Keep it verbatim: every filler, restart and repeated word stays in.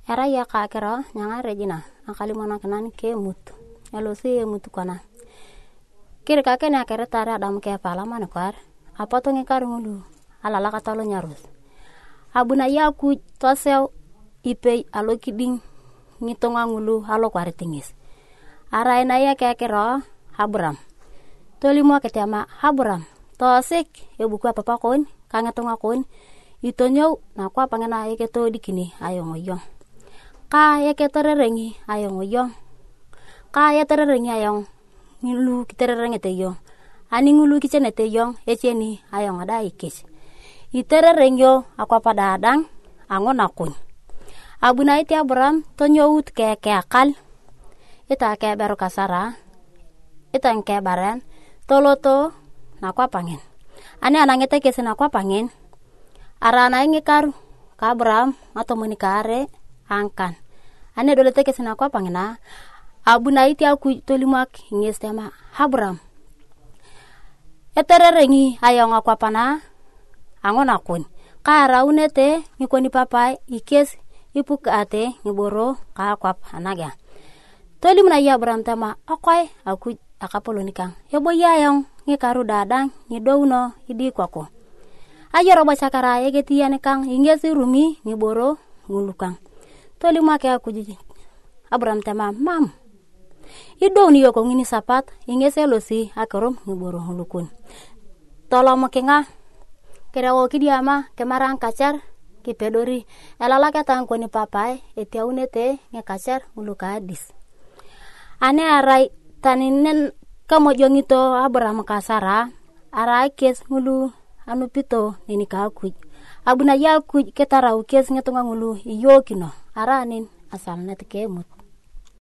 Era ya ka kero nyanga Regina akali mona kanan ke mutu. Elo si mutu kana. Kiri ka kene akere tare adam ke pala man kwar. Apa to ngikar ngulu. Ala la katalo nyarus. Abuna ya ku tosel ipe alo kiding ngitonga ngulu alo kwar tingis. Ara ina ya ke kero Abraham. Toli mo ketema Abraham. Tosik ebuku papa kon kangatonga kon. Itonyo na kwa pangena yeke to dikini ayo ngoyong. Ka yeke torerengi ayo ngoyong. Ka ya torerengi ayo ngulu kitererenge te yo. Ani ngulu kichene te yo echeni ayo ngada ikis. Itererengyo akwa padadang angon akun. Abuna iti Abraham tonyo ut ke ke akal. Ita ke beru kasara. Ita ke baren toloto na kwa pangen. Ani anangete kese na kwa pangen. Arana ingi karu ka Abraham atau menikare angkan. Ane dole teke sena kwa pangena. Abuna iti aku tolimak ngestema Abraham. Etererengi ayong akwa pana angon akun. Ka raunete ngikoni papai ikes ipuk ate ngiboro ka akwa anaga. Tolimna ya Abraham tema akoy aku akapolo nikang. Yebo yayong ngikaru dadang ngidouno idi kwako. Ayoro bachakara yegeti yani kang ingesi rumi ngiboro ngulukang. Toli make aku jiji. Abraham tema mam. Ido ni yoko ngini sapat ingese losi akorom ngiboro ngulukun. Tolo mokenga kera woki diama kemarang kacar ki pedori. Elala kata ngkoni papai eti aunete ngekacar nguluka hadis. Ane arai taninen kamojongito Abraham kasara arai kes ngulu anu pito nini ka kuj. Abuna ya kuj ketarau kes ngetunga ngulu iyo kino. Aranin asal net kemut.